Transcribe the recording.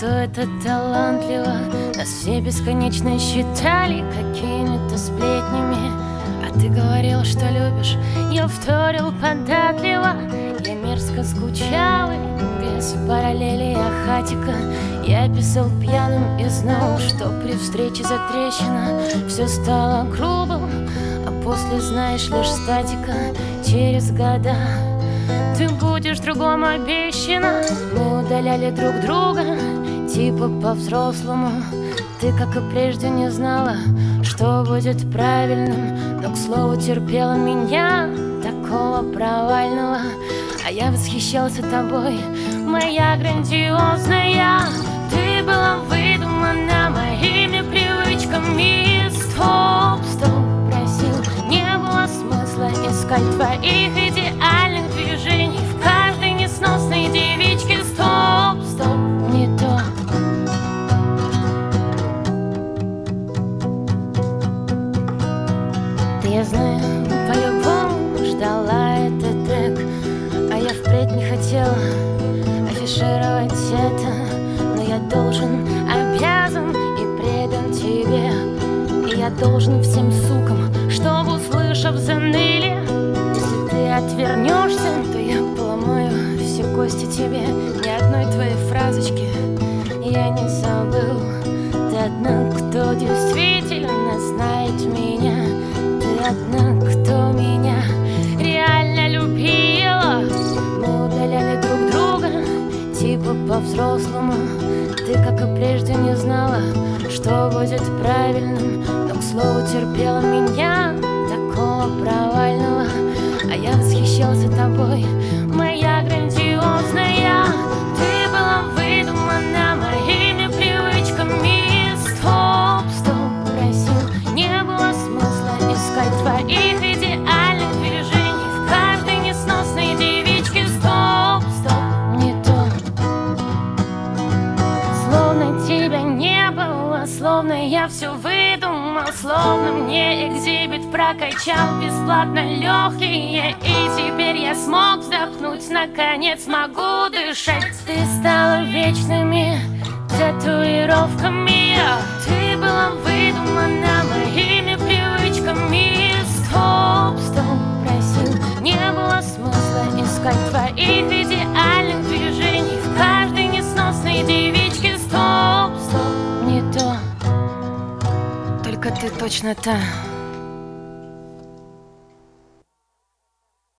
что это талантливо. Нас все бесконечно считали какими-то сплетнями. А ты говорил, что любишь, я вторил податливо. Я мерзко скучал и без параллели хатика. Я писал пьяным и знал, что при встрече затрещина. Все стало грубым, а после знаешь лишь статика. Через года ты будешь другому обещана. Мы удаляли друг друга, типа по-взрослому. Ты, как и прежде, не знала, что будет правильным, но, к слову, терпела меня, такого провального. А я восхищался тобой, моя грандиозная. Ты была выдумана моими привычками. Стоп, стоп, просил, не было смысла искать твоих идеальных движений в каждой несносной девичке. Стоп, стоп, не то. Ты, я знаю, по-любому ждала этот трек, а я впредь не хотела афишировать это. Но я должен, обязан и предан тебе. И я должен всем сукам, чтобы, услышав, заныли. Если ты отвернешься, то я поломаю все кости тебе. Ни одной твоей фразочки я не забыл. Ты одна, кто действительно знает меня. Ты одна, кто меня реально любила. Мы удаляли друг друга, типа по-взрослому. Ты, как и прежде, не знала, что будет правильным, но, к слову, терпела меня, такого провального. А я восхищался тобой, моя грандиозная. Ты была выдумана моими привычками. Стоп, стоп, просил, не было смысла искать твоих идеальных движений в каждой несносной девичке. Стоп, стоп, не то. Словно тебя не было, словно я все выдумал, словно мне экзибит прокачал бесплатно легкие. И теперь я смог вздохнуть, наконец могу дышать. Ты стала вечными татуировками. Ты была выдумана моими привычками. Стоп, стоп, просил, не было смысла искать твоих идеальных движений в каждой несносной девичке. Стоп, стоп, не то. Только ты точно та,